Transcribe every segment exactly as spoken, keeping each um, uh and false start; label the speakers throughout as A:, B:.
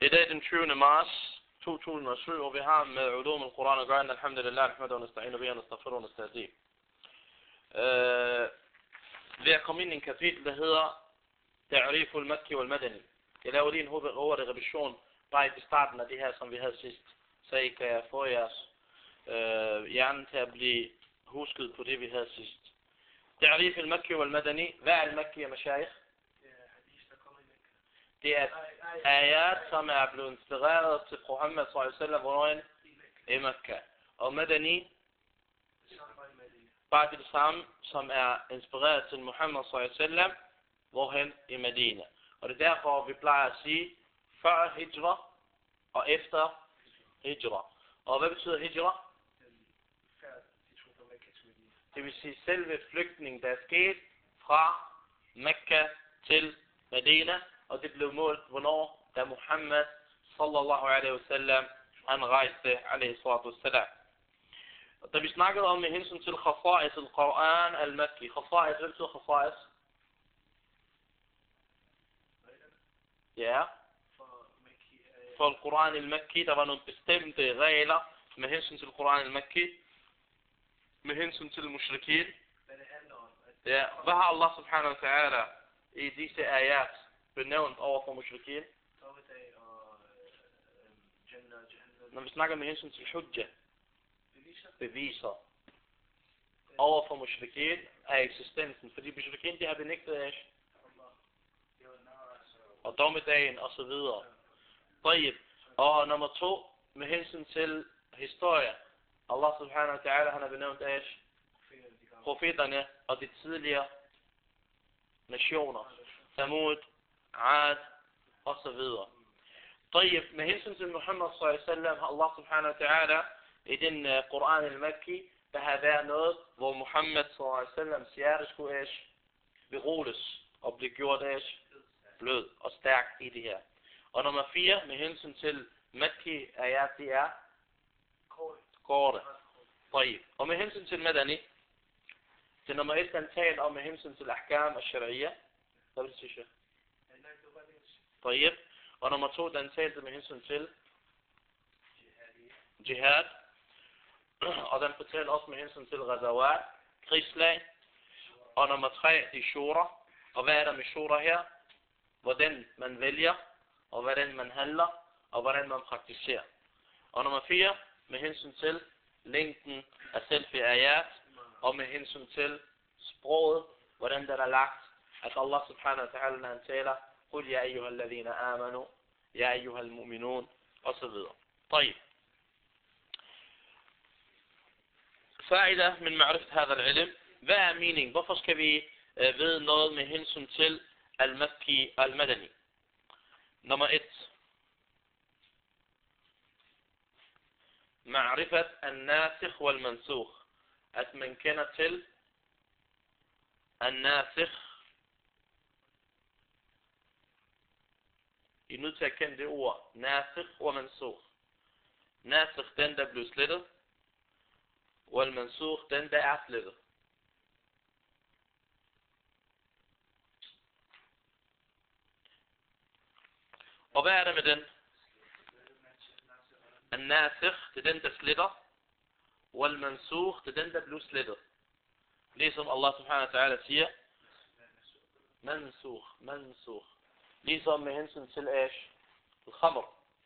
A: Det er dag den tyvende marts to tusind og syv, og vi har med ulum al-Quran at gøre, alhamdulillah, nahmadu wa nasta'inu bihi wa nastaghfiruhu wa nastahdihi. Vi er kommet ind i en kapitel, der hedder Ta'rif al-Makki wal-Madani. Jeg laver lige en hurtig revision, bare i starten af det her, som vi havde sidst, så I kan få jeres øh, hjerne til at blive husket på det, vi havde sidst. Ta'rif al-Makki wal-Madani. Hvad er al-Makki, ya mashayikh? Det er ayat, som er blevet inspireret til Muhammad sallallahu alaihi wasallam, hvorhen i Mekka. Og Madani, bare det samme, som er inspireret til Muhammad sallallahu alaihi wasallam, hvorhen i Medina. Og det er derfor, vi plejer at sige, før hijra og efter hijra. Og hvad betyder hijra? Det vil sige selve flygtningen, der er sket fra Mekka til Medina. Og det blev målt, hvornår, da Muhammad sallallahu alaihi wasallam, han rejste, alaihi salatu wassalam. Og da vi snakkede om med hensyn til khasa'is al-Quran al-Makki. Khasa'is, hvad betyder khasa'is? Ja. For al-Quran al-Makki, der var nogle bestemte regler med hensyn til al-Quran al-Makki. Med hensyn til mushrikeen. Ja. Hvad har Allah subhanahu wa ta'ala i disse ayat benævnt over for mushrikeen? Når vi snakker med hensyn til hujja, beviser over for mushrikeen af eksistensen, fordi mushrikeen, de har benægtet af og dommedagen og så videre. Og nummer to, med hensyn til historie, Allah subhanahu wa ta'ala, han har benævnt af profeterne og de tidligere nationer, Samud, Ad og så videre. طيب, med hensyn til Muhammad sallallahu alaihi wasallam har Allah subhanahu wa ta'ala i den uh, Quran al-Makki, der har været noget, hvor Muhammad sallallahu alaihi wasallam hjerte skulle æs beroles og blive gjort æs blød og stærk i det her. Og nummer fire, med hensyn til Makki ayat, det er korte. طيب. Og med hensyn til Madani, til nummer et, den taler om med hensyn til ahkam og sharia. Hvad vil du sige? طيب. Og nummer to, den talte med hensyn til jihad. Og den fortæller også med hensyn til ghazawat, krigslag. Og nummer tre, de shura. Og hvad er der med shura her? Hvordan man vælger, og hvordan man handler, og hvordan man praktiserer. Og nummer fire, med hensyn til længden af selve ayat, og med hensyn til sproget, hvordan der er lagt, at Allah subhanahu wa ta'ala, når han taler, قل يا أيها الذين آمنوا يا أيها المؤمنون وصدق. طيب. فائدة من معرفة هذا العلم. Hvad er mening? Hvorfor skal vi øh, vide noget med hensyn til al-Makki al-Madani? Nummer et. معرفة الناسخ والمنسوخ. At man kender til الناسخ. I er nødt til at kende det ord, nasikh og mansukh. Nasikh, den der blev slettet, og mansukh, den der er slettet. Og hvad er det med den? Nasikh, det er den der sletter, og mansukh, det er den der blev slettet. Ligesom Allah subhanahu wa ta'ala siger, mansukh, mansukh. Ligesom med hensyn til æsh, al-khamr.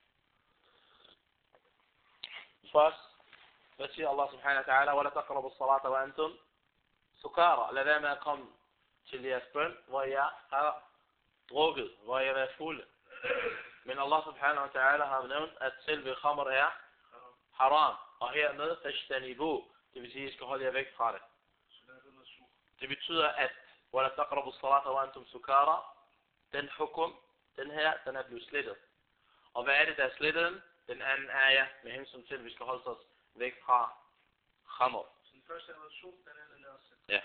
A: Først, hvad siger Allah subhanahu wa ta'ala, وَلَا تَقْرَبُوا الصَّلَاةَ وَأَنْتُمْ سُكَارَ. Lad være med at komme til jeres bøn, hvor jeg har drukket, hvor jeg har været fuld. Men Allah subhanahu wa ta'ala har nævnt, at selve khamr er haram. Og hermed, فَاجْتَنِبُوا. Det vil sige, at I skal holde jer væk fra det. Det betyder, at وَلَا تَقْرَبُوا الصَّلَاةَ وَأَنْتُمْ سُكَارَ. Den hukum, den her, den er blevet slettet. Og hvad er det, der er slettet den? Den anden ayah, med hensyn til, at vi skal holde os væk fra khamr. Så den første er mansukh, den anden er også. Ja.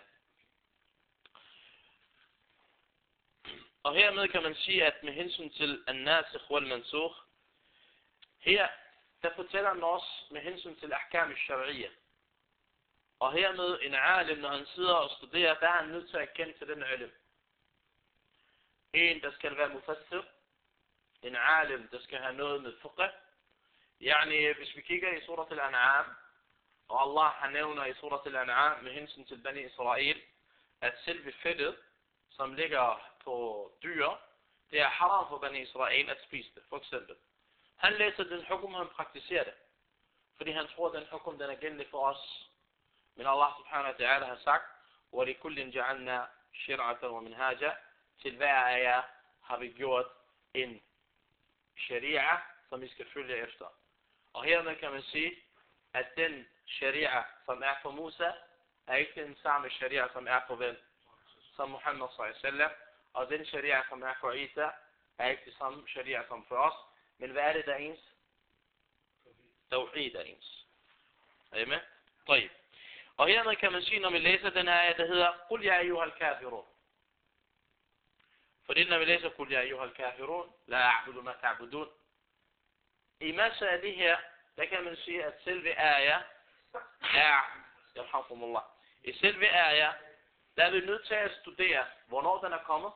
A: Og hermed kan man sige, at med hensyn til an-nasikh wal-mansukh, her, der fortæller han også med hensyn til ahkam al-shar'iyya. Og hermed en alim, når han sidder og studerer, der er han nødt til at kende til den ilm. En, der skal være mufassir, en alim, der skal have noget med fiqh. Yani, hvis vi kigger i surat al-An'am, og Allah han nævner i surat al-An'am med hensyn til Bani Israel, at selve fedtet, som ligger på dyr, det er haram for Bani Israel at spise det, for eksempel. Han læser den hukum, han praktiserer det. Fordi han tror, at den hukum, den er gældende for os. Men Allah subhanahu wa ta'ala har sagt, وَلِكُلٍّ جَعَلْنَا شِرْعَةً وَمِنْهَاجًا. Til hver af jer har vi gjort en sharia, som vi skal følge efter. Og hermed kan man sige, at den sharia, som er for Musa, er ikke den samme sharia, som er for hvem? Som Muhammad sallallahu alaihi wasallam. Og den sharia, som er for Isa, er ikke det samme sharia som for os. Men hvad er det, der er ens? Tawhid er ens. Er I med? طيب. Og hermed kan man sige, når vi læser den her, der hedder قُلْ يَا أَيُّهَا الْكَافِرُونَ. Fordi når vi læser قُلْ يَا أَيُّهَا الْكَافِرُونَ لَا أَعْبُدُ مَا تَعْبُدُونَ. I masser af det her, der kan man sige, at selve ayah er, yarhamkumullah, i selve ayah, der er vi nødt til at studere, hvornår den er kommet,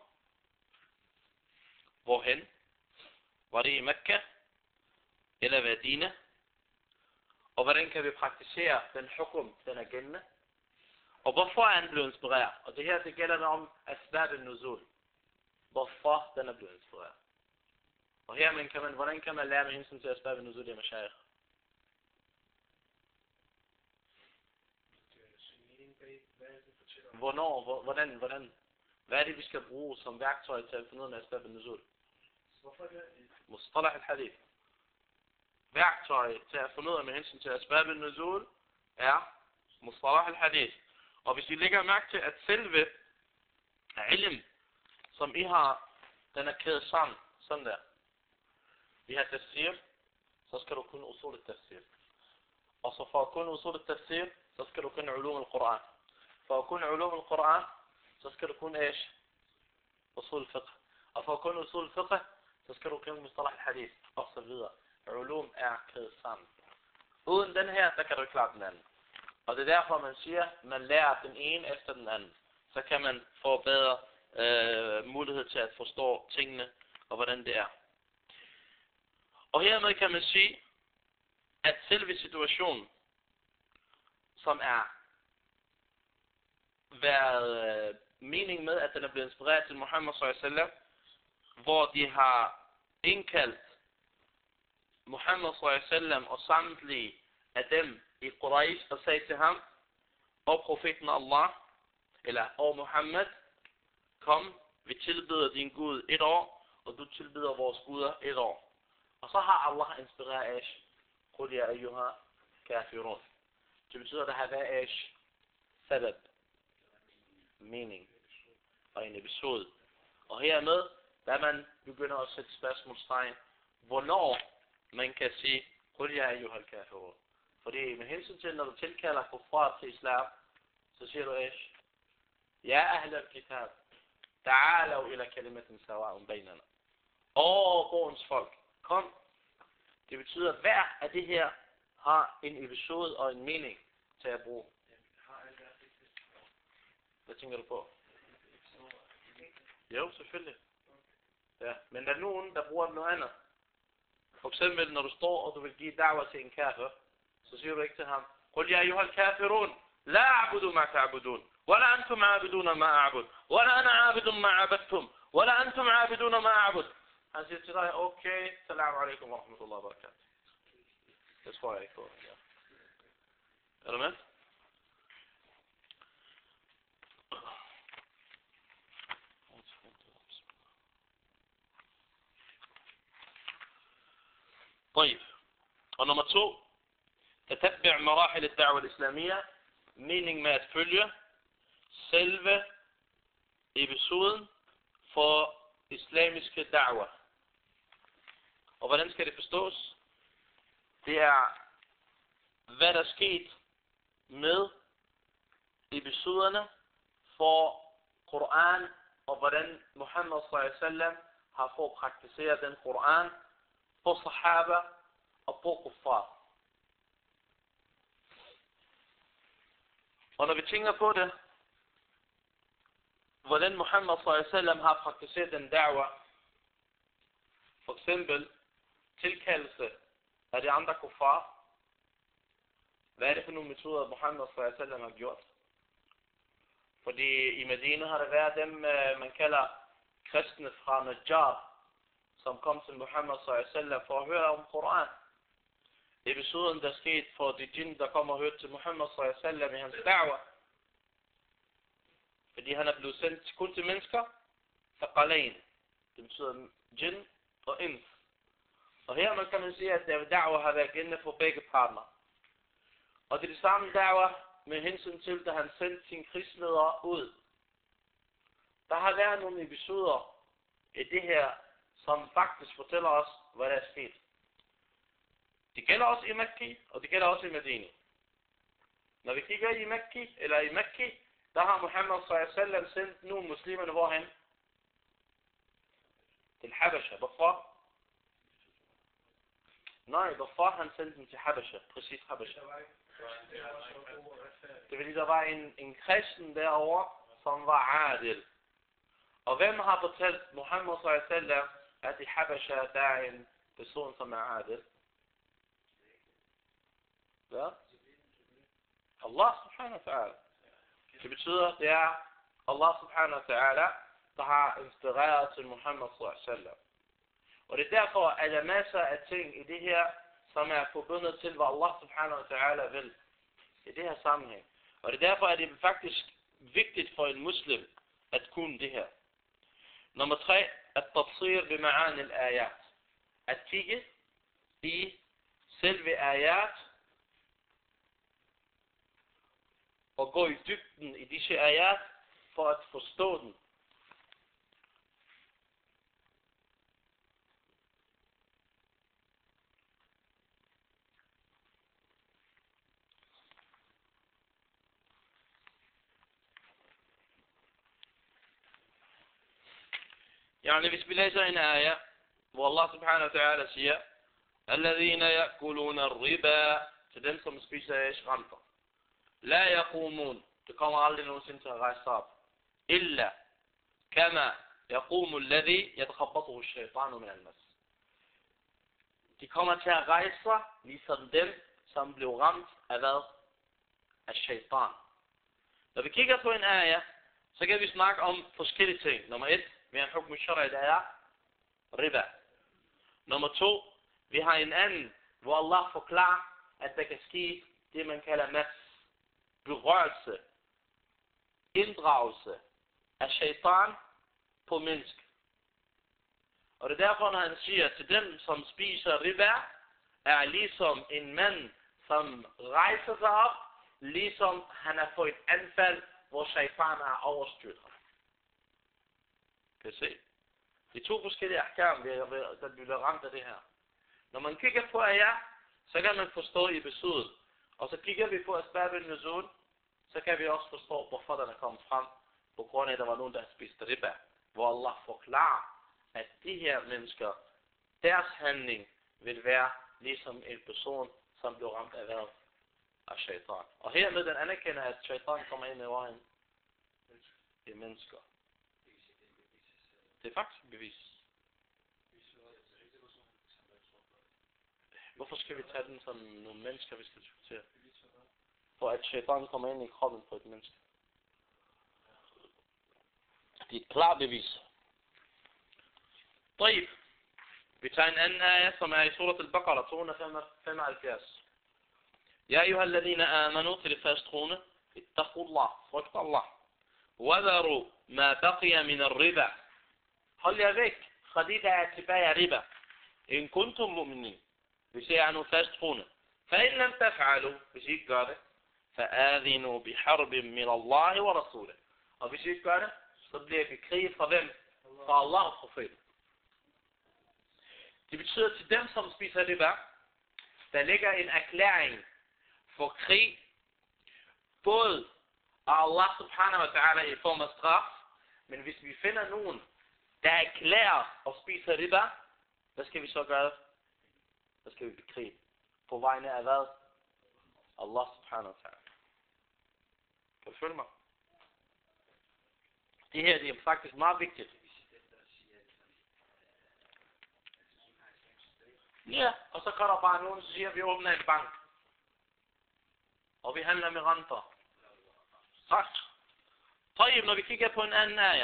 A: hvorhen, var det i Mekka, eller Medina, og hvordan kan vi praktisere den hukum, den er gældende, og hvorfor er den blevet inspireret. Og det her, det gælder om asbab al-nuzul. Hvorfor den er blevet inspireret. Og her men kan man, hvordan kan man lære med hensyn til asbab al-nuzul i Mashaykh? Hvornår, hvordan, hvordan, hvad er det, vi skal bruge som værktøj til at finde ud af med asbab al-nuzul? Mustalah al-hadith. Værktøj til at finde ud af med hensyn til asbab al-nuzul er Mustalah al-hadith. Og hvis I lægger mærke til, at selve ilm, som I har, den er kædet sammen, sådan der. Vi har tafsir, så skal du kunne usul al-tafsir. Og så for at kunne usul al-tafsir, så skal du kunne ulum al-Quran. For at kunne ulum al-Quran, så skal du kunne ايش? usul al-fiqh. Og for at kunne usul al-fiqh, så skal du kunne mustalah al-hadith, og så videre. Ulum er kædet sammen. Uden den her, der kan du ikke klare den anden. Og det er derfor, man siger, man lærer den ene efter den anden. Så kan man få bedre øh, mulighed til at forstå tingene, og hvordan det er. Og hermed kan man sige, at selve situationen, som er været øh, mening med, at den er blevet inspireret til Muhammad sallallahu alaihi wasallam, hvor de har indkaldt Muhammad sallallahu alaihi wasallam og samtlige af dem i Quraysh og sagde til ham, og profeten Allah, eller og Muhammad, kom, vi tilbeder din Gud et år, og du tilbeder vores guder et år. Og så har Allah inspireret Ash, قُلْ يَا أَيُّهَا كَافِرُونَ. Det betyder, at der har været Ash, sabab, mening, og en episode. Og hermed, da man begynder at sætte spørgsmålstegn, hvornår man kan sige, قُلْ يَا أَيُّهَا الْكَافِرُونَ. Fordi med hensyn til, når du tilkalder kuffar til islam, så siger du Ash, يَا أَهْلَ الْكِتَابِ تعالوا إلى كلمة سواء بيننا. Åh, borgens folk, kom. Det betyder, at hver af det her har en episode og en mening til at bruge. Hvad tænker du på? Jo, selvfølgelig. Ja, men der er nogen, der bruger noget andet. For eksempel, når du står, og du vil give da'wah til en kafir, så siger du ikke til ham, قُلْ يَا أَيُّهَا الْكَافِرُونَ لَا أَعْبُدُ مَا تَعْبُدُونَ وَلَا أَنْتُمْ عَابِدُونَ مَا أَعْبُدُ وَلَا أَنَا عَابِدٌ مَا عَبَدتُّمْ وَلَا أَنْتُمْ عَابِدُونَ مَا أَعْبُدُ. Han siger til dig, okay, salam alaikum wa rahmatullahi wa barakatuh. Det tror jeg ikke på. Ja. Er du med? طيب. Og nummer to, تتبع مراحل الدعوة الإسلامية, mening med at følge selve episoden for islamiske da'wah. Og hvordan skal det forstås? Det er, hvad der er sket med episoderne for Koran, og hvordan Muhammad sallallahu alaihi wasallam har fået praktiseret den Koran på sahaba og på kuffar. Og når vi tænker på det, hvordan Muhammad sallallahu alaihi wasallam har praktiseret den da'wah For eksempel tilkaldelse af de andre kuffar. Hvad er det for nogle metoder, Muhammed sallallahu alaihi wasallam har gjort? Fordi i Medina har det været dem, man kalder kristne fra Najjar, som kom til Muhammed sallallahu alaihi wasallam for at høre om Koran. Episoden, der skete for de jinn, der kom og hørte til Muhammed sallallahu alaihi wasallam i hans da'wa. Fordi han er blevet sendt kun til mennesker, thaqalain. Det betyder jinn og ins. Og her man kan man sige, at da'wa har været gældende for begge partner. Og det er det samme da'wa med hensyn til, da han sendte sine krigsledere ud. Der har været nogle episoder i det her, som faktisk fortæller os, hvad der er sket. Det gælder også i Mekki, og det gælder også i Medina. Når vi kigger i Mekki, eller i Mekki, der har Muhammed sallallahu alaihi wasallam sendt nogle muslimerne hvorhen? Til Habasha. Hvorfor? Nej, hvorfor han sendte dem til Habasha? Præcis Habasha. Det vil sige, der var en, en kristen derovre, som var adil. Og hvem har fortalt Muhammed sallallahu alaihi wasallam, at i Habasha der er en person, som er adil? Hvad? Allah subhanahu wa ta'ala. Det betyder, det er Allah subhanahu wa ta'ala, der har inspireret til Muhammed sallallahu alaihi wasallam. Og det er derfor, at der er masser af ting i det her, som er forbundet til, hvad Allah subhanahu wa ta'ala vil. I det her sammenhæng. Og det er derfor, at det er faktisk vigtigt for en muslim, at kunne det her. Nummer tre, at tafsir bima'an al-ayat. At kigge i selve ayat, og gå i dybden i disse ayat, for at forstå den. يعني hvis vi læser en ayah, hvor Allah subhanahu wa ta'ala siger, الذين يأكلون الربا, til dem som spiser skrænter. لا يقومون, det kommer aldrig nogensinde til at rejse op. إلا كما يقوم الذي يتخبطه الشيطان من المس. De kommer til at rejse sig, ligesom dem, som blev ramt af hvad? Af shaitan. Når vi kigger på en ayah, så kan vi snakke om forskellige ting. Nummer et, vi har en hukm shara'i, der er riba. Nummer to, vi har en anden, hvor Allah forklarer, at der kan ske det, man kalder mas, berørelse, inddragelse af shaitan på mennesker. Og det er derfor, når han siger, til dem, som spiser riba, er ligesom en mand, som rejser sig op, ligesom han har fået et anfald, hvor shaitan har overstyret ham. Kan I se? De to forskellige ahkam, der bliver ramt af det her. Når man kigger på ayah, så kan man forstå episoden. Og så kigger vi på asbab al-nuzul, så kan vi også forstå, hvorfor den er kommet frem. På grund af, at der var nogen, der spiste riba. Hvor Allah forklarer, at de her mennesker, deres handling vil være ligesom en person, som blev ramt af hvad? Af shaitan. Og hermed den anerkender, at shaitan kommer ind i vejen i mennesker. Det er faktisk et bevis. Hvorfor skal vi tage den som nogle mennesker, vi skal diskutere? For at shaitan kommer ind i kroppen på et menneske. Det er et klart bevis. طيب. Vi tager en anden ayah, som er i surat al-Baqarah to hundrede femoghalvfjerds. يا أيها الذين آمنوا til det første krone. اتقوا الله. Frygt Allah. وذروا ما بقي من الربا. Hold jer væk fra det, der er tilbage af riba. In kuntum mu'minin. Hvis I er nu fast troende. فإن لم تفعلوا. Hvis I ikke gør det. فآذنوا بحرب من الله ورسوله. Og hvis I ikke gør det, så bliver vi krig fra hvem? Fra Allah og profeten. Det betyder til dem, som spiser riba, der ligger en erklæring for krig, både af Allah subhanahu wa ta'ala i form af straf, men hvis vi finder nogen, der erklærer og spiser riba, hvad skal vi så gøre? Hvad skal vi bekrige? På vegne af hvad? Allah subhanahu wa ta'ala. Kan du følge mig? Det her det er faktisk meget vigtigt. Ja, og så kommer der bare nogen, der siger, at vi åbner en bank. Og vi handler med renter. Tak. طيب, når vi kigger på en anden ayah.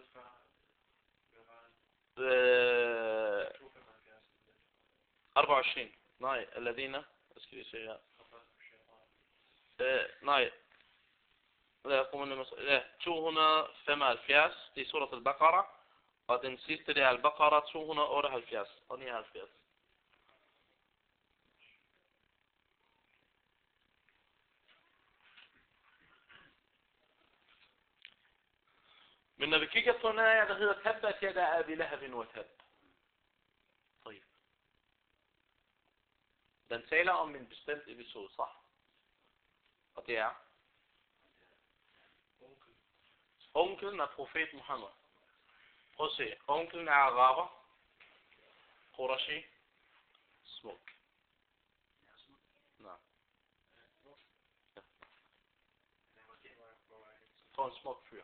A: Øh, أربعة وعشرين. Nej, الذين. Hvad skal vi se her? Øh, nej. Ja, to hundrede og femoghalvfjerds. Det er surat al-Baqarah. Og den sidste, det er al-Baqarah to hundrede og otteoghalvfjerds og nioghalvfjerds. Men når vi kigger på en ayah, der hedder Tabbat yada Abi Lahabin wa tab. طيب. Den taler om en bestemt episode, så. Og det er onklen af profet Muhammad. Prøv at se. Onklen er araber. Qurashi. Smuk. Nej. Ja. For en smuk fyr.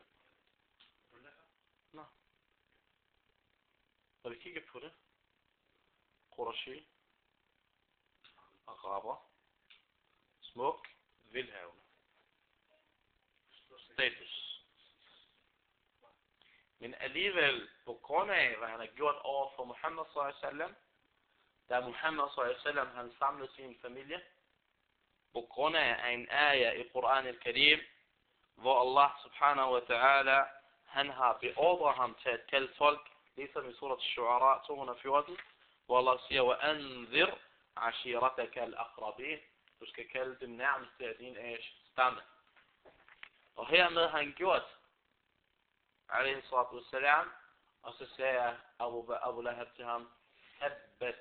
A: Nej. Når vi kigger på det. Qurashi. Araber. Smuk. Velhavende. Status. Men alligevel, på grund af, hvad han har gjort over for Muhammad sallallahu alaihi wasallam, da Muhammad sallallahu alaihi wasallam han samlede sin familie, på grund af en ayah i Koran al-Karim, hvor Allah subhanahu wa ta'ala, han har beordret ham til at kalde folk, ligesom i surat al-Shu'ara to hundrede og fjorten, hvor Allah siger, وَأَنذِرْ عَشِيرَتَكَ الْأَقْرَبِينَ. Du skal kalde dem nærmeste af din age stamme. Og hermed har han gjort, alayhi salatu wassalam, og så sagde Abu, Abu Lahab til ham, Tabbat.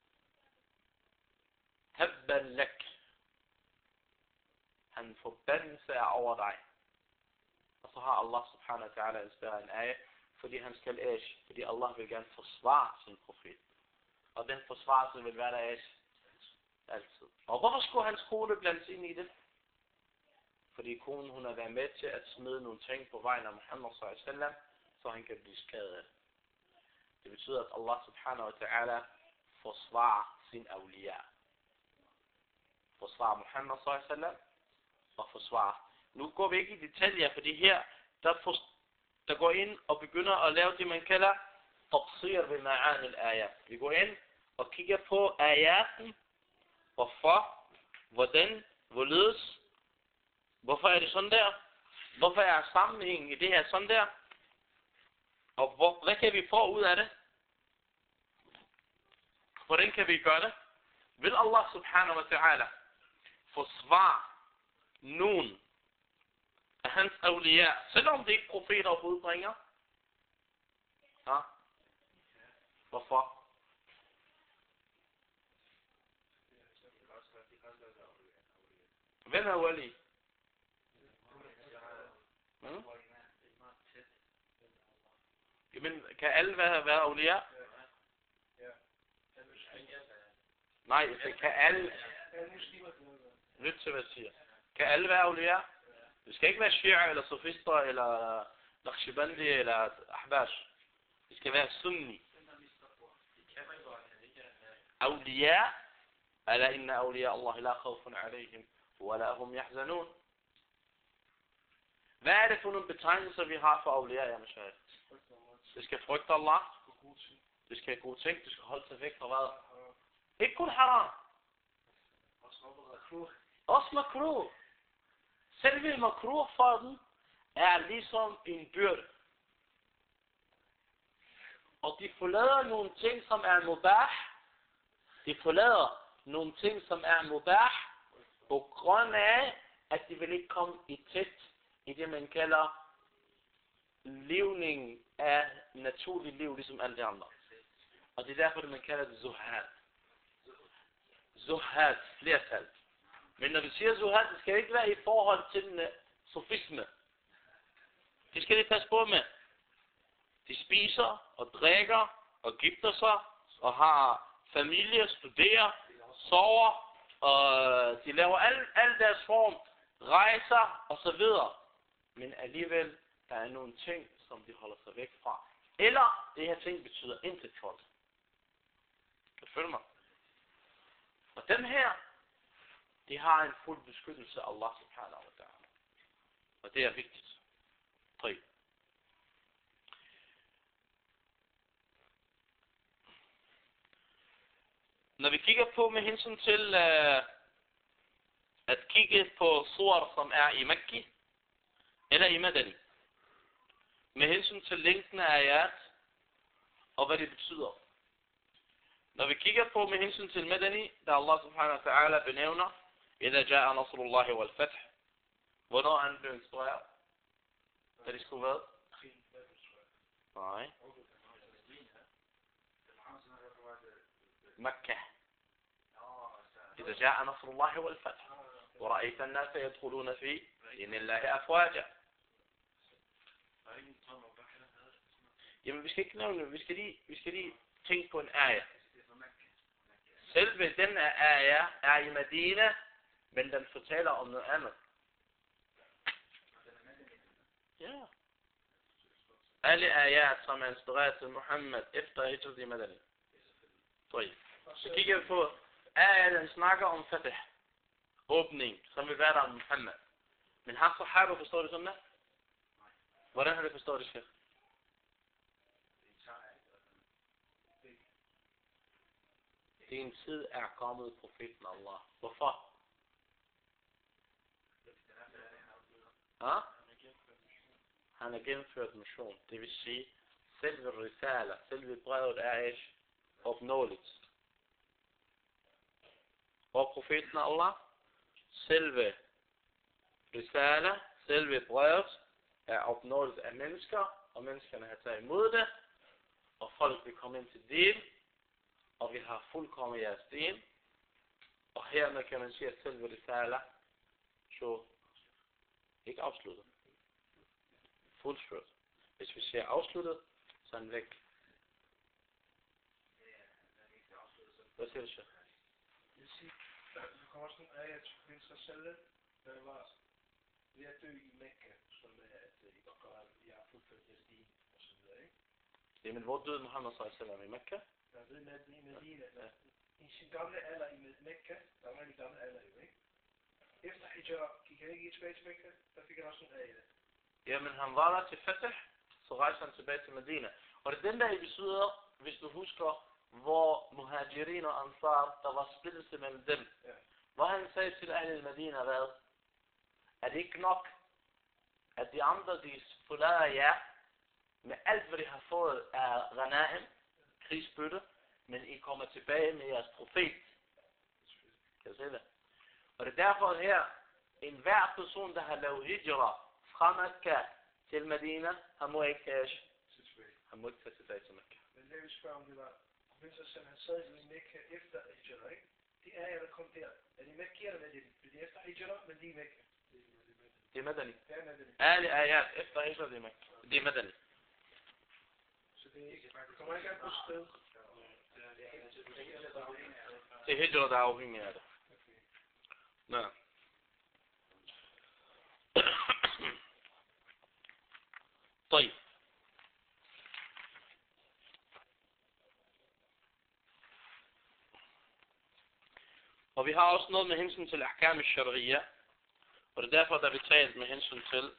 A: Tabban lak. Han forbandelse er over dig. Og så har Allah subhanahu wa ta'ala inspireret en ayah, fordi han skal æge, fordi Allah vil gerne forsvare sin profet. Og den forsvarelse vil være der æge altid. Og hvorfor skulle hans kone blandes ind i det? Fordi konen, hun har været med til at smide nogle ting på vejen af Muhammad sallallahu alaihi wasallam, så han kan blive skadet af det. Det betyder, at Allah subhanahu wa ta'ala forsvarer sin awliya. Forsvarer Muhammad sallallahu alaihi wasallam og forsvarer. Nu går vi ikke i detaljer, fordi her, der, for, der går ind og begynder at lave det, man kalder tafsir ved ma'an al-ayat. Vi går ind og kigger på ayaten, hvorfor, hvordan, hvorledes, hvorfor er det sådan der, hvorfor er sammenhængen i det her sådan der, og hvor, hvad kan vi få ud af det, hvordan kan vi gøre det, vil Allah subhanahu wa ta'ala forsvare nogen af hans awliya, selvom det ikke profeter og budbringer? Ja. Hvorfor? Hvem er wali? Hmm? Jamen, kan alle være, være awliya? Nej, det kan alle. Lyt til, hvad jeg siger. Kan alle være awliya? Det skal ikke være shi'a, eller sofister, eller naqshbandi, eller ahbash. Det skal være sunni. Awliya, ala inna awliya Allah la khawfun alayhim, wa la hum yahzanun. Hvad er det for nogle betegnelser, vi har for awliya, ja, Mashayikh? Det skal frygte Allah. Det skal have gode ting. Det skal holde sig væk fra hvad? Ikke kun haram. Også makruh. Selve makruh for den er ligesom en byrde. Og de forlader nogle ting, som er mubah. De forlader nogle ting, som er mubah, på grund af, at de vil ikke komme i tæt i det, man kalder levning af naturligt liv, ligesom alle de andre. Og det er derfor, det man kalder det zuhad. Zuhad, flertal. Men når vi siger zuhad, det skal ikke være i forhold til den sofisme. Det skal de passe på med. De spiser og drikker og gifter sig og har familie, studerer, sover, og de laver al, al deres form, rejser og så videre. Men alligevel, der er nogle ting, som de holder sig væk fra. Eller, det her ting betyder intet for det. Kan du følge mig? Og dem her, de har en fuld beskyttelse af Allah subhanahu wa ta'ala. Og det er vigtigt. tre. Når vi kigger på med hensyn til uh, at kigge på sur, som er i Mekki, eller i Madani, med hensyn til længden af ayat, og hvad det betyder. Når vi kigger på med hensyn til Madani, da Allah subhanahu wa ta'ala benævner, إذا جاء نصر الله والفتح, hvornår han blev instrueret? Da de skulle hvad? Nej. مكة. إذا جاء نصر الله والفتح ورأيت الناس يدخلون في دين الله أفواجا. Jamen vi skal ikke nævne, vi skal lige, vi skal lige tænke på en ayah. Selve den ayah er i Medina, men den fortæller om noget andet. Ja. Alle ayat, som er inspireret til Muhammad efter hijrat i Madani. Så kigger vi på ayat, den snakker om fatih, åbning, som vil være der om Muhammad. Men har sahaba forstået det sådan der? Hvordan har det forstået det, Sheikh? Din tid er kommet profeten Allah. Hvorfor? Ja? Han har gennemført mission. Det vil sige, selve risala, selve brevet er ikke opnåeligt. Og profeten Allah, selve risala, selve brevet er opnåeligt af mennesker, og menneskerne har taget imod det, og folk vil komme ind til din, og vi har fuldkommet jeres din, og hermed kan man sige, at selve risala, så ikke afsluttet. Fuldført. Hvis vi siger afsluttet, så er den væk. Hvad siger du så?
B: Jeg siger, der kommer sådan en ayat til sig selv, der var ved at dø i Mekka, som er, at I godt gør, at I har fuldført jeres din, og så videre, ikke?
A: Jamen, hvor døde Muhammad sallallahu alaihi wasallam i Mekka?
B: Der ved man, i Medina, ja. I sin gamle alder i Mekka, der var en gamle alder jo, ikke? Efter hijra gik han ikke tilbage til Mekka, der fik han også en ayat.
A: Jamen, han var der til Fatih, så rejste han tilbage til Medina. Og det er den der episode, hvis du husker, hvor Muhajirin og Ansar, der var splittelse mellem dem. Ja. Hvor han sagde til Ahl Medina, hvad? Er det ikke nok, at de andre, de forlader jer, med alt, hvad de har fået af Ghanaim, krigsbytte, men I kommer tilbage med jeres profet. Kan du se det? Og det er derfor her, en hver person, der har lavet hijra fra Mekka til Medina, han må ikke tage, han må ikke tage tilbage til Mekka.
B: Men det vil spørge, om det var, mens han sad i Mekka efter hijra, ikke? Det er jeg, der kom der. Er det Mekka eller Medina? Det er efter hijra, men det er Mekka.
A: Det er Medani.
B: Det er Medani.
A: Alle ayat efter hijra, det er Mekka. Det er Medani.
B: Så det kommer ikke an på sted.
A: Det er hijra, der er afhængig af det. Nej. طيب. Og vi har også noget med hensyn til ahkam al-sharia, og det er derfor, der vi talt med hensyn til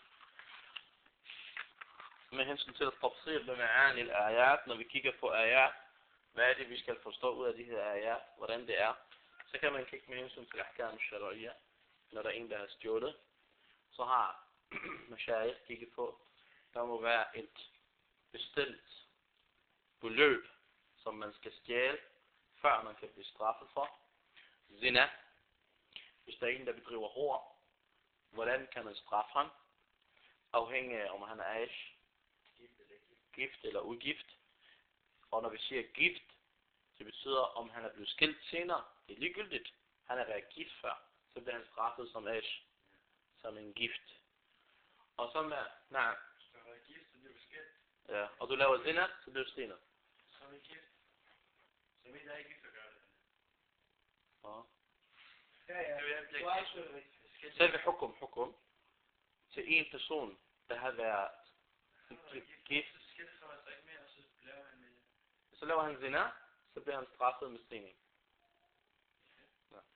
A: med hensyn til tafsir med ma'ani al-ayat, når vi kigger på ayat, hvad er det, vi skal forstå ud af de her ayat, hvordan det er, så kan man kigge med hensyn til ahkam al-sharia, når der er en, der har stjålet, så har mashayikh kigget på, der må være et bestemt beløb, som man skal stjæle, før man kan blive straffet for. Zina. Hvis der er en, der bedriver hår, hvordan kan man straffe ham? Afhængig af, om han er aish, gift eller ugift. Og når vi siger gift, det betyder, om han er blevet skilt senere. Det er ligegyldigt. Han er været gift før. Så bliver han straffet som aish, som en gift. Og så med, nej.
B: Så er gift, så bliver du skilt.
A: Ja, og du laver zina, så bliver du stenet.
B: Så er gift. Så ved jeg ikke, gift at gøre det.
A: Ja.
B: Ja, ja. Du er også rigtigt.
A: Selve hukum, hukum, til en person, der har været gift, så laver han zina, så bliver han straffet med stening. Ja.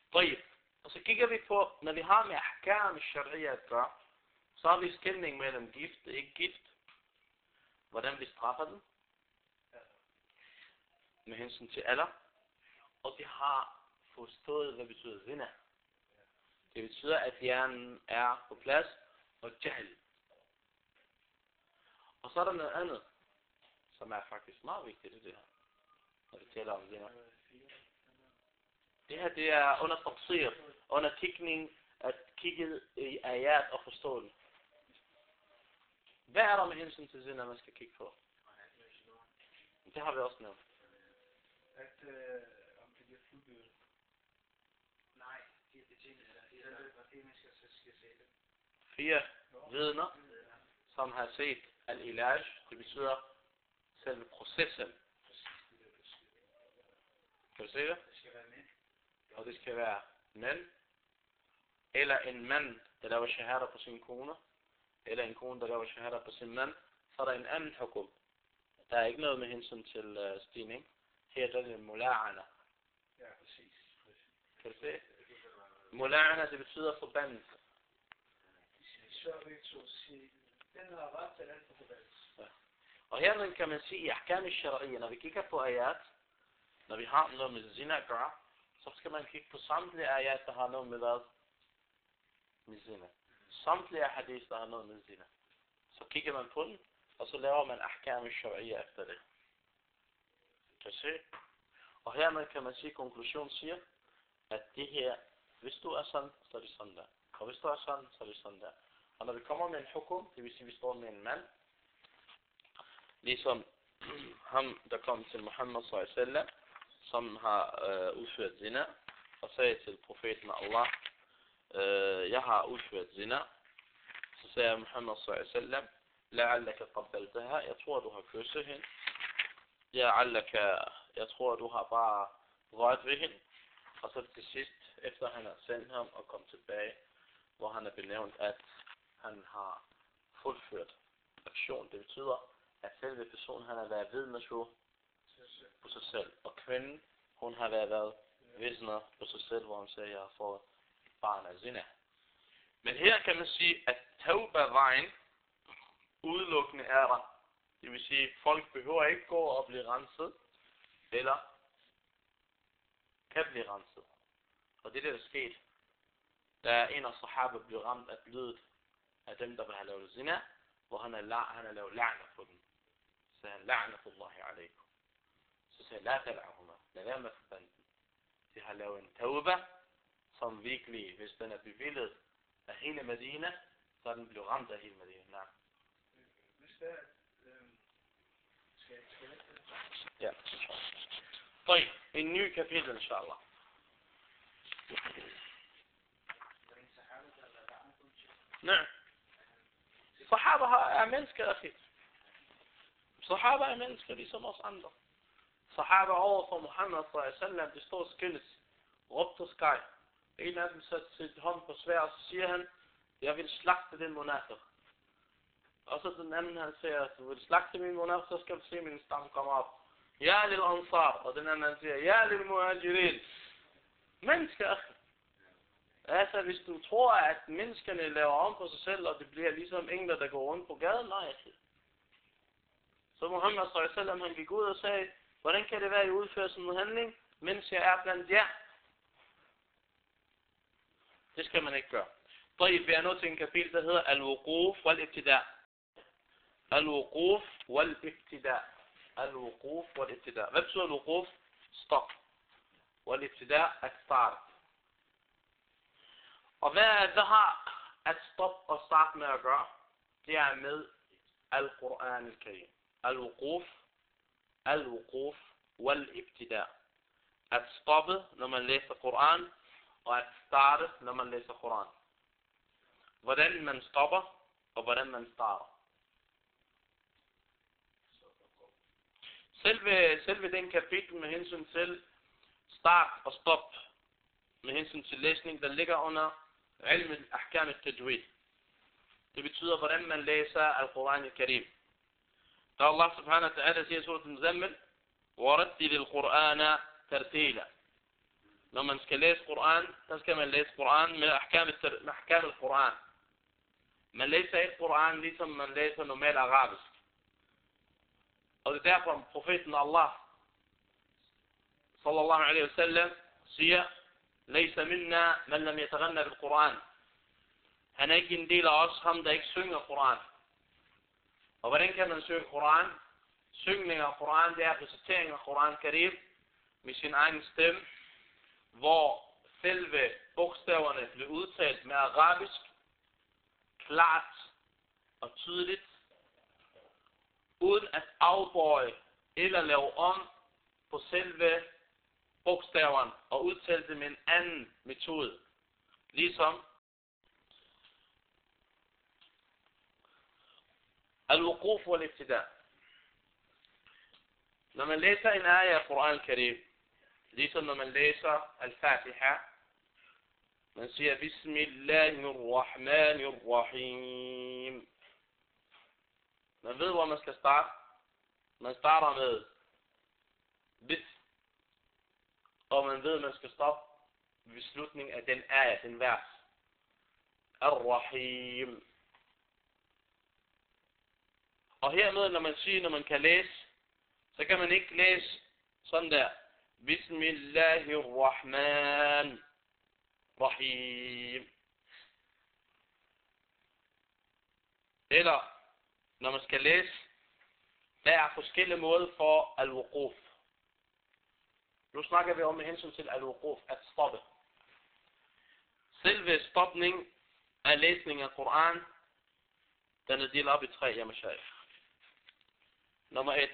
A: طيب. Og så kigger vi på, når vi har med ahkam al-sharia at gøre, så har vi skældning mellem gift og ikke gift. Hvordan vi straffer den. Med hensyn til alder. Og vi har forstået, hvad betyder zina. Det betyder, at hjernen er på plads og jahl. Og så er der noget andet, som er faktisk meget vigtigt i det her, når vi taler om zina. Det her, det er under tafsir, under kigning, at kigge i ayat og forstå den. Hvad er der med hensyn til zina, man skal kigge på? Det har vi også nævnt.
B: At øh, om det bliver fuldbyrdet. Nej, det er betinget, eller det er der, det man skal, skal se det.
A: Fire vidner, som har set al-ilaj, det betyder selve processen. Kan du se det?
B: Det skal være mænd.
A: Og det skal være mænd, eller en mand, der laver shahada på sin kone, eller en kone, der laver shahada på sin mand, så er der en anden hukum. Der er ikke noget med hensyn til uh, stigning. Her er det mula'ana.
B: Ja, præcis.
A: Kan du se? Mula'ana, det betyder forbandelse.
B: Så vil jeg så sige, den har ret til alt for forbandelse.
A: Og her kan man sige, i ahkam al-sharia, når vi kigger på ayat, når vi har noget med zina at gøre, så skal man kigge på samtlige ayat, der har noget med hvad? Med zina. Samtlige hadith, der har noget med zina. Så kigger man på den, og så laver man ahkam al-sharia efter det. Kan du se? Og hermed kan man sige, at konklusionen siger, at det her, hvis du er sådan, så er det sådan der. Og hvis du er sådan, så er det sådan der. Og når vi kommer med en hukum, det vil sige, at vi står med en mand, ligesom ham, der kom til Muhammad sallallahu alaihi wasallam, som har øh, udført zina, og sagde til profeten Allah, øh, jeg har udført zina. Så sagde Muhammad sallallahu alaihi wasallam, la'allaka qabbaltaha, jeg tror, du har kysset hende. La'allaka, jeg tror, du har bare rørt ved hende. Og så til sidst, efter han har sendt ham og kom tilbage, hvor han er benævnt, at han har fuldført aktion. Det betyder, at selve personen, han har været vidne på sig selv. Og kvinden, hun har været vidne på sig selv, hvor hun siger, jeg har fået et barn af zina. Men her kan man sige, at tauba-vejen udelukkende er der. Det vil sige, at folk behøver ikke gå og blive renset, eller kan blive renset. Og det er det, der er sket. Da en af sahaba blev ramt af blødet af dem, der har lavet zina, hvor han har, han har lavet la'na på dem. Så sagde han, la'natullahi alaikum. Så sagde han, la tal'ahuma, lad være med forbanden. De har lavet en tauba, som virkelig, hvis den er bevillet af hele Medina, så er den blevet ramt af hele Medina. Nej.
B: Hvis det er, øh, skal jeg skal jeg
A: Ja. طيب, en ny kapitel, inshallah. Nej. Sahaba er mennesker, akhi. Sahaba er mennesker, ligesom os andre. Sahaba over for Muhammad sallallahu alaihi wasallam, det står skilles, råbt og skaj. En af dem satte sit hånd på svær, og så siger han, jeg vil slagte den monafiq. Og så den anden, han siger, du vil slagte min monafiq, så skal du se min stam komme op. Ja lil ansar. Og den anden, han siger, ja lil muhajirin. Mennesker, akhi. Altså, hvis du tror, at menneskerne laver om på sig selv, og det bliver ligesom engler, der går rundt på gaden, nej, akhi. Så Muhammad sallallahu alaihi wasallam, han gik ud og sagde, hvordan kan det være, I udfører sådan en handling, mens jeg er blandt jer? Det skal man ikke gøre. طيب, vi er nået til en kapitel, der hedder Al-Wuquf wal-Ibtida. Al-Wuquf wal-Ibtida. Al-Wuquf wal-Ibtida. Hvad betyder Al-Wuquf? Stop. Wal-Ibtida, at starte. Og hvad, hvad har at stop og starte med at gøre? Det er med Al-Quran al-Karim. Al-Wuquf, Al-Wuquf wal-Ibtida. At stoppe, når man læser Koran, og at starte, når man læser Koran. Hvordan man stopper, og hvordan man starter. Selve, selve den kapitel med hensyn til start og stop, med hensyn til læsning, der ligger under ilm al-ahkam al-tajwid. Det betyder, hvordan man læser Al-Quran al-Karim. Da Allah subhanahu wa ta'ala siger i surat al-Muzammil, وَرَتِّلِ الْقُرْآنَ تَرْتِيلًا. når man skal læse Koran, så skal man læse Koran med ahkam, med ahkam al-Koran. Man læser ikke Koran, ligesom man læser normal arabisk. Og det er derfor, profeten Allah, sallallahu alaihi wa sallam, siger, Laysa minna, man lam yataghanna bil Koran. Han er ikke en del af os, ham der ikke synger Koran. Og hvordan kan man synge Koran? Syngning af Koran, det er recitering af Koran Karim med sin egen stemme, hvor selve bogstaverne bliver udtalt med arabisk, klart og tydeligt, uden at afbøje eller lave om på selve bogstaverne og udtale det med en anden metode. Ligesom al-wuquf wal-ibtida. Når man læser en ayah af Koran Karim, ligesom når man læser al-Fatiha, man siger Bismillahirrahmanirrahim. Man ved, hvor man skal starte. Man starter med bis, og man ved, man skal stoppe ved slutningen af den ayah, den vers. Ar-Rahim. Og hermed, når man siger, når man kan læse, så kan man ikke læse sådan der. Bismillahirrahmanirrahim. Eller, når man skal læse, der er forskellige måder for al-wuquf. Nu snakker vi om med hensyn til al-wuquf, at stoppe. Selve stopning af læsning af Koran, den er delt op i tre, ja, mashayikh. Nummer et.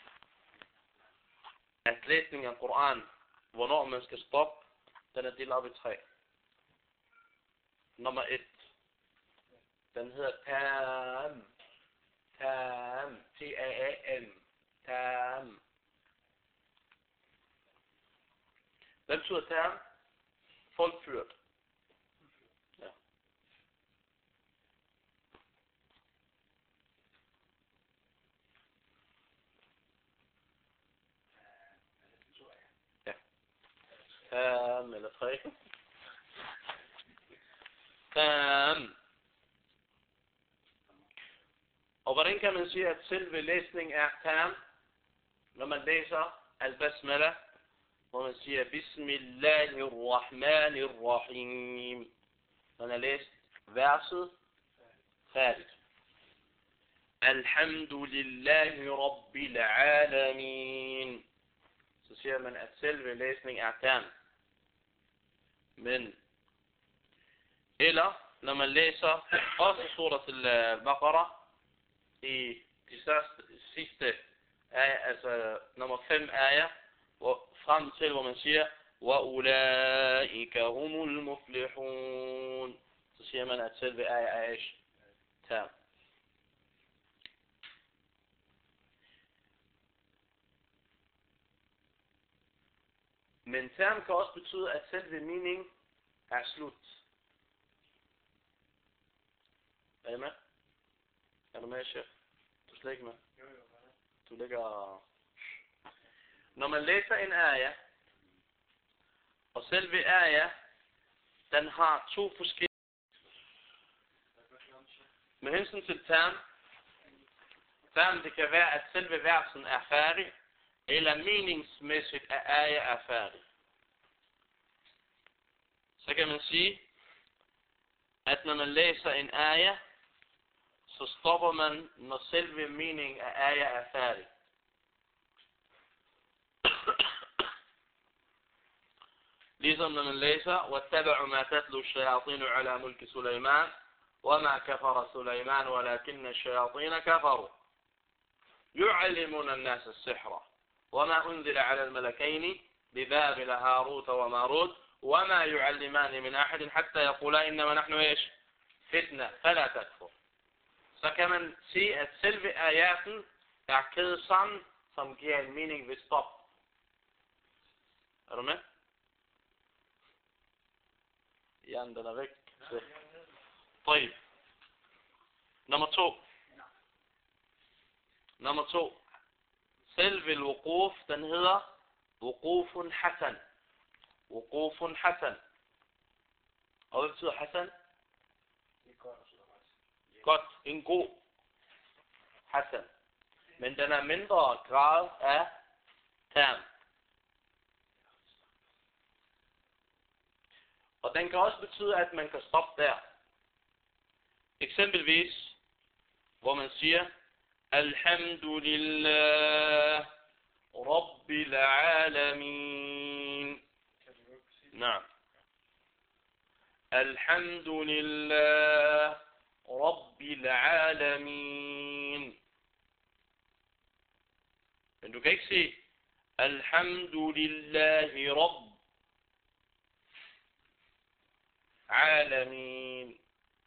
A: At læsning af Koran, hvornår man skal stoppe, den er delt op i tre. Nummer et. Den hedder tam. Tam. T A A M. Tam. Hvad betyder tam? Fuldført. Ja. Ja. Tam eller tre. Tam. Og hvordan kan man sige, at selve læsning er tam? Når man læser al-Basmala, hvor man siger Bismillahirrahmanirrahim. Man har læst verset færdigt. Alhamdulillahi rabbil alamin. Så siger man, at selve læsning er tam. Men, eller når man læser også surat al-Baqarah, i de sidste ayah, altså nummer fem ayah, hvor frem til, hvor man siger, وَأُولَئِكَ هُمُ الْمُفْلِحُونَ. Så siger man, at selve ayah er tam. Men tam kan også betyde, at selve mening er slut. Er I med? Er du med, chef? Du er slet ikke med? Du ligger... Når man læser en ayah, og selve ayah, den har to forskellige... Med hensyn til tam, tam det kan være, at selve versen er færdig, eller meningsmæssigt, at ayah er færdig. Så kan man sige, at når man læser en ayah, så stopper man, når selve meningen af ayah er færdig. Ligesom når man læser وَاتَّبَعُوا مَا تَتْلُو الشَّيَاطِينُ عَلَى مُلْكِ سُلَيْمَانَ وَمَا كَفَرَ سُلَيْمَانُ وَلَكِنَّ الشَّيَاطِينَ كَفَرُوا يُعَلِّمُونَ النَّاسَ السِّحْرَ وَمَا أُنزِلَ عَلَى الملكين ببابل هاروت وماروت وما يعلمان من أحد حتى يقولا إنما نحن إيش فتنة فلا تكفر. Så kan man sige, at selve ayaten er kædet sammen, som giver en mening ved stop. Er du med? Jan, den er væk. طيب. Nummer to. Nummer to. Selve al-wuquf, den hedder wuqufun hasan. وقوف حسن. Og hvad betyder Hassan?
B: Det er godt og så ret.
A: Godt. En god Hassan. Men den er mindre grad af tam. Og den kan også betyde, at man kan stoppe der. Eksempelvis, hvor man siger, Alhamdulillah, Rabbil alamin. Nej. Alhamdulillah, Rabbil alamin. Men du kan ikke sige, Alhamdulillahi Rabb alamin.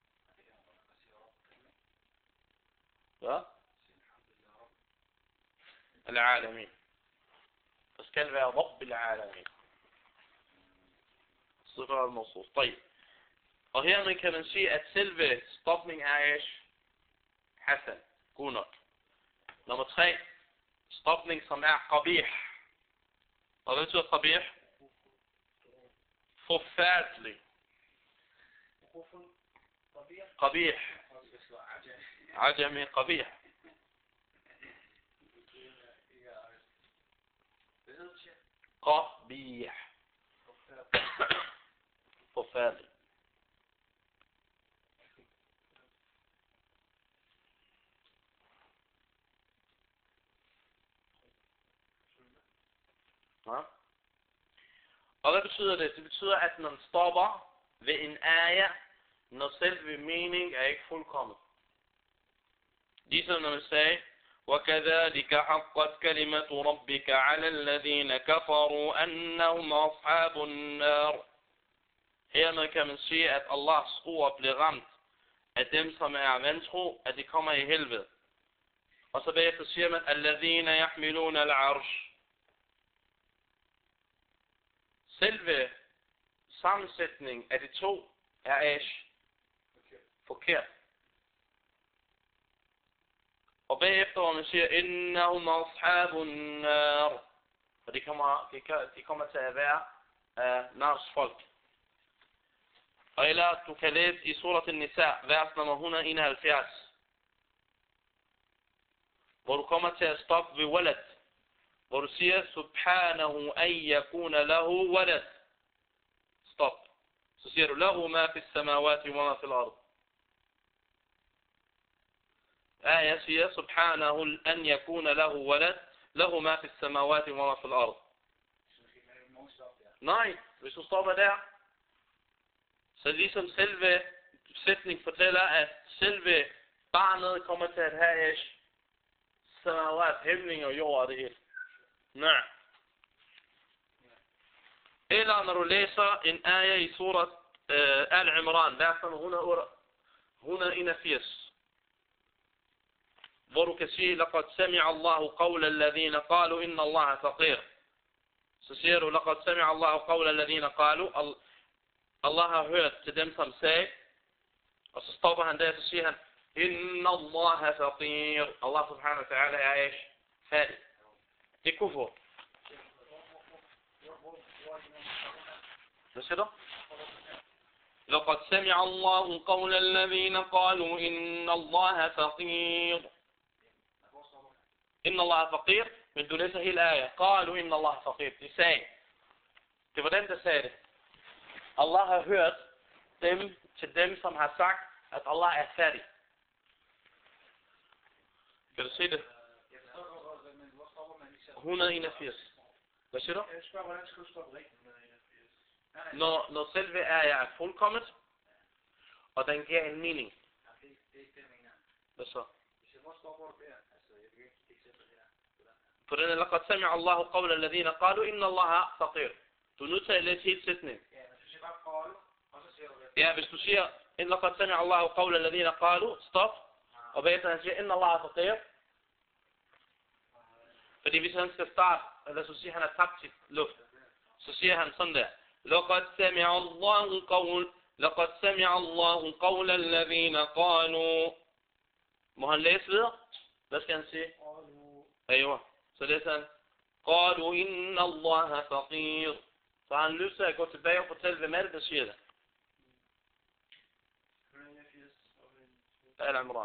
A: Hvad? Al-alamin. Det skal være Rabbil alamin. Sifa al-mawsuf. طيب. Og hermed kan man sige, at selve stopning er ish Hassan. God nok. Nummer tre. Stopning som er qabih. Og hvad betyder qabih? Forfærdelig. qabih. عجمي قبيح. قبيح. forfærdelig. Ja. Og hvad betyder det? Det betyder, at man stopper ved en ayah, når selve mening er ikke fuldkommen. Ligesom når man sagde, وَكَذَلِكَ حَقَّتْ كَلِمَةُ رَبِّكَ عَلَى الَّذِينَ كَفَرُوا أَنَّهُمْ أَصْحَابُ النَّارِ. Hermed kan man sige, at Allahs ord bliver ramt af dem, som er vantro, at de kommer i helvede. Og så bagefter siger man, الَّذِينَ يَحْمِلُونَ الْعَرْشِ. Selve sammensætning af de to er ash. Forkert. Og bagefter, hvor man siger, إِنَّهُمْ أَصْحَابُ النَّارِ. Og de kommer, de, de kommer til at være af nars folk. Og ellers, du kan læse i Surat al-Nisa, vers nummer et hundrede og enoghalvfjerds. Hvor du kommer til at stoppe ved walad. Hvor du siger, Subhanahu an yakuna lahu walad. Stop. Så siger du, lahu ma fi samawati wa ma fi al-ard. آية siger, Subhanahu an yakuna lahu walad, lahu ma fi samawati wa ma fi al-ard. Nej, hvis du stopper der, så ligesom selve sætning fortæller, at selve barnet kommer til at have ish, samawat, hævning og jord og det hele. Nej. Eller når du læser en ayah i surat uh, Al-Imran, vers nummer et hundrede og enogfirs. hvor du kan sige, لَقَدْ سَمِعَ اللَّهُ قَوْلَ الَّذِينَ قَالُوا إِنَّ اللَّهَ فَقِيرٌ. Så siger du, لَقَدْ سَمِعَ اللَّهُ قَوْلَ الَّذِينَ قَالُوا. Allah har hørt til dem, som sagde, og så stopper han der, så siger han, إِنَّ اللَّهَ فَقِيرٌ. Allah subhanahu wa ta'ala er ish fattig. Det er kufur. Hvad siger du? لقد سمع الله قول الذين قالوا إن الله فقير. إن الله فقير. Men du læser hele ayah. قالوا إن الله فقير. De sagde. Det var den, der sagde det. Allah har hørt dem til dem, som har sagt, at Allah er fattig. Kan du se det? et hundrede og enogfirs. Hvad siger du?
B: Jeg spørger, hvordan skal du stoppe rigtigt?
A: Når, når selve ayah er fuldkommet, og den giver en mening. Hvad så? For den er لقد سمع الله قول الذين قالوا إن الله فقير. Du er nødt til at læse hele sætningen. Ja, hvis du siger إن لقد سمع الله قول الذين قالوا, stop. Og bagefter han siger إن الله فقير. Fordi hvis han skal starte, eller så siger han har tabt sit luft, så siger han sådan der. لقد سمع الله قول لقد سمع الله قول الذين قالوا. Må han læse videre? Hvad skal han sige? أيوة. Så læser han قالوا إن الله فقير. Så har han lyst til at gå tilbage og fortælle, hvem er det, der siger det. Al-Imran.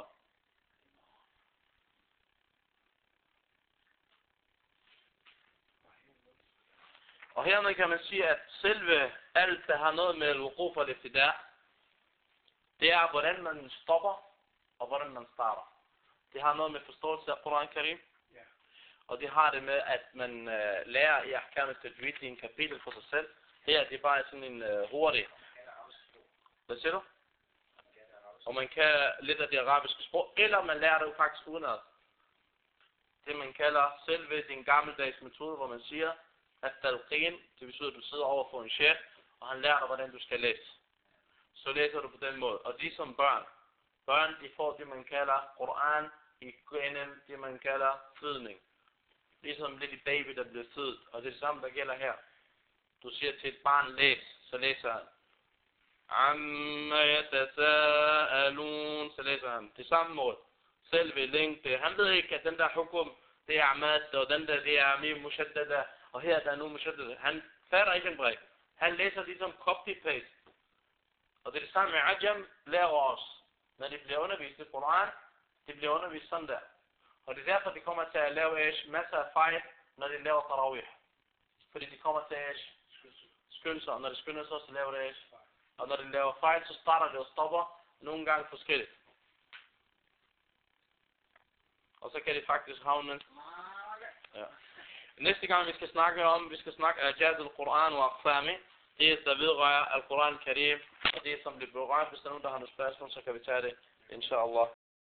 A: Og hermed kan man sige, at selve alt, der har noget med al-wuquf og al-ibtida', det er, hvordan man stopper, og hvordan man starter. Det har noget med forståelse af Quran Karim, og det har det med, at man øh, lærer i ahkam al-tajwid i en kapitel for sig selv. Her det er bare sådan en øh, hurtig. Hvad siger du? Og man kan lidt af det arabiske sprog, eller man lærer det jo faktisk udenad. Det man kalder selve din gammeldags metode, hvor man siger, at talqin, det betyder, at du sidder over for en chef, og han lærer dig, hvordan du skal læse. Så læser du på den måde. Og de som børn, børn de får det, man kalder Quran igennem det, man kalder fødning. Ligesom lidt i baby, der bliver født, og det er det samme, der gælder her. Du siger til et barn, læs, så læser han. Amma yatasaalun, så læser han. Det samme måde. Selve længde. Han ved ikke, at den der hukum, det er amad, og den der, det er mim mushaddada, og her der er nu mushaddada. Han fatter ikke en brik. Han læser ligesom copy-paste. Og det er det samme med Ajam lærer os. Når de bliver undervist i Quran, de bliver undervist sådan der. Og det er derfor, de kommer til at lave ish, masser af fejl, når de laver tarawih. Fordi de kommer til ish, skynde sig, og når de skynder sig, så laver det ish. Og når de laver fejl, så starter det og stopper, nogle gange forskelligt. Og så kan det faktisk havne. Ja. Næste gang vi skal snakke om, vi skal snakke af Jaz al-Quran og Aqsami. Det er, der vedrører al-Quran Karim. Og det er, som det berører. Hvis der er nogen, der har noget spørgsmål, så kan vi tage det. Inshallah.